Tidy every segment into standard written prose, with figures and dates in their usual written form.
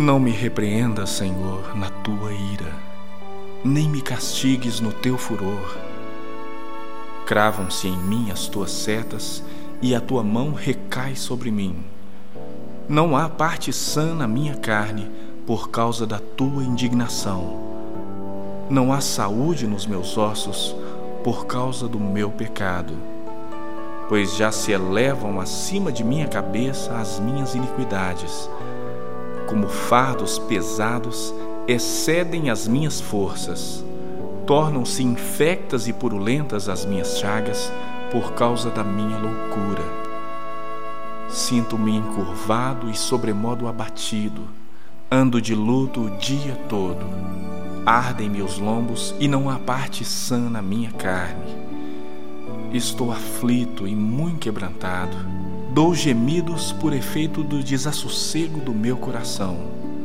Não me repreendas, Senhor, na tua ira, nem me castigues no teu furor. Cravam-se em mim as tuas setas e a tua mão recai sobre mim. Não há parte sã na minha carne por causa da tua indignação. Não há saúde nos meus ossos por causa do meu pecado. Pois já se elevam acima de minha cabeça as minhas iniquidades. Como fardos pesados, excedem as minhas forças. Tornam-se infectas e purulentas as minhas chagas por causa da minha loucura. Sinto-me encurvado e sobremodo abatido. Ando de luto o dia todo. Ardem-me os lombos e não há parte sã na minha carne. Estou aflito e muito quebrantado. Dou gemidos por efeito do desassossego do meu coração.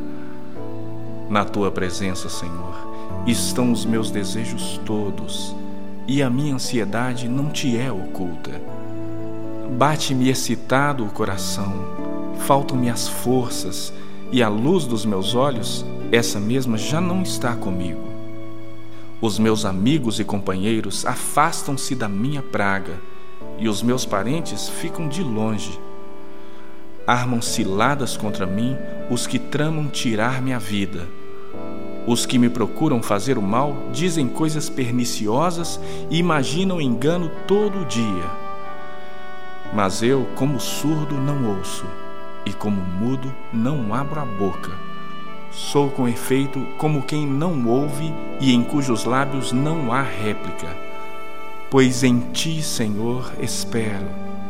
Na tua presença, Senhor, estão os meus desejos todos, e a minha ansiedade não te é oculta. Bate-me excitado o coração, faltam-me as forças, e a luz dos meus olhos, essa mesma já não está comigo. Os meus amigos e companheiros afastam-se da minha praga, e os meus parentes ficam de longe. Armam ciladas contra mim os que tramam tirar-me a vida. Os que me procuram fazer o mal dizem coisas perniciosas e imaginam engano todo o dia. Mas eu, como surdo, não ouço, e como mudo, não abro a boca. Sou, com efeito, como quem não ouve e em cujos lábios não há réplica. Pois em ti, Senhor, espero.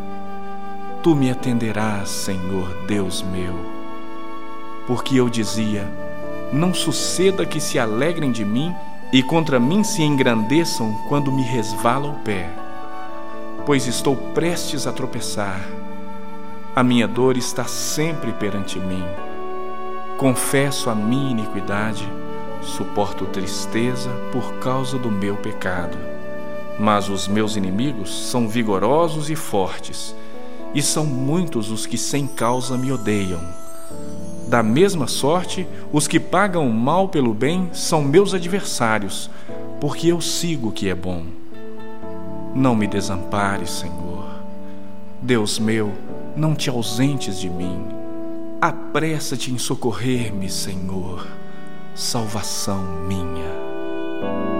Tu me atenderás, Senhor, Deus meu. Porque eu dizia: não suceda que se alegrem de mim e contra mim se engrandeçam quando me resvala o pé. Pois estou prestes a tropeçar. A minha dor está sempre perante mim. Confesso a minha iniquidade, suporto tristeza por causa do meu pecado. Mas os meus inimigos são vigorosos e fortes, e são muitos os que sem causa me odeiam. Da mesma sorte, os que pagam o mal pelo bem são meus adversários, porque eu sigo o que é bom. Não me desampares, Senhor. Deus meu, não te ausentes de mim. Apressa-te em socorrer-me, Senhor, salvação minha.